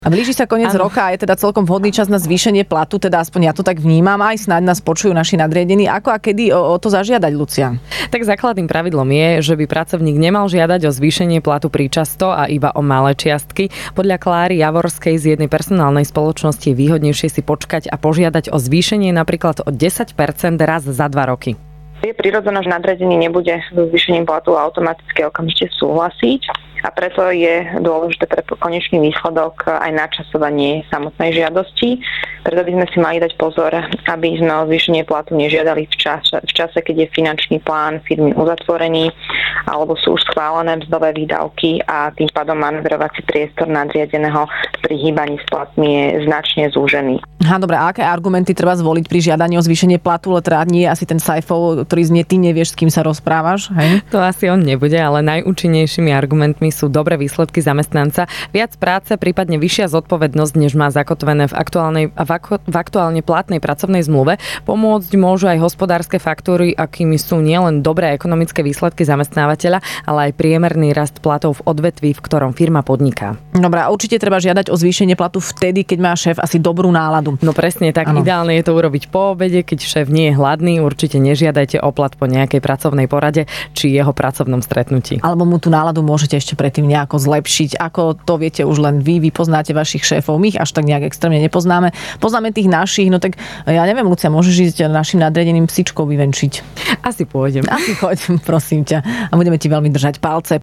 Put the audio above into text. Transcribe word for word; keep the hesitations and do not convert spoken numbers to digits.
A blíži sa koniec ano. roka a je teda celkom vhodný čas na zvýšenie platu, teda aspoň ja to tak vnímam, aj snáď nás počujú naši nadriadení. Ako a kedy o, o to zažiadať, Lucia? Tak základným pravidlom je, že by pracovník nemal žiadať o zvýšenie platu príčasto a iba o malé čiastky. Podľa Kláry Javorskej z jednej personálnej spoločnosti je výhodnejšie si počkať a požiadať o zvýšenie napríklad o desať percent raz za dva roky. Je prirodzené, že nadriadený nebude so zvýšením platu automaticky okamžite súhlasiť. A preto je dôležité pre konečný výsledok aj načasovanie samotnej žiadosti. Preto by sme si mali dať pozor, aby sme o zvýšenie platu nežiadali v čase, v čase, keď je finančný plán firmy uzatvorený, alebo sú už schválené mzdové výdavky a tým pádom manevrovací priestor nadriadeného pri hýbaní s platmi je značne zúžený. Ha, dobre, a aké argumenty treba zvoliť pri žiadaní o zvýšenie platu, ale teda nie je asi ten Saifov, ktorý znie, ty nevieš, s kým sa rozprávaš, hej? To asi on nebude, ale najúčinnejšími argumentmi sú dobré výsledky zamestnanca, viac práce, prípadne vyššia zodpovednosť, než má zakotvené v aktuálnej v, ako, v aktuálne platnej pracovnej zmluve. Pomôcť môžu aj hospodárske faktory, akými sú nielen dobré ekonomické výsledky zamestnávateľa, ale aj priemerný rast platov v odvetví, v ktorom firma podniká. Dobre, a určite treba žiadať o zvýšenie platu vtedy, keď má šéf asi dobrú náladu. No presne tak, ano. Ideálne je to urobiť po obede, keď šéf nie je hladný, určite nežiadajte o plat po nejakej pracovnej porade či jeho pracovnom stretnutí. Alebo mu tú náladu môžete ešte predtým nejako zlepšiť. Ako to viete už len vy, vy poznáte vašich šéfov, my ich až tak nejak extrémne nepoznáme. Poznáme tých našich, no tak ja neviem, Lucia, môžeš ísť našim nadriadeným psičkou vyvenčiť. Asi pôjdem. Asi choď, prosím ťa. A budeme ti veľmi držať palce.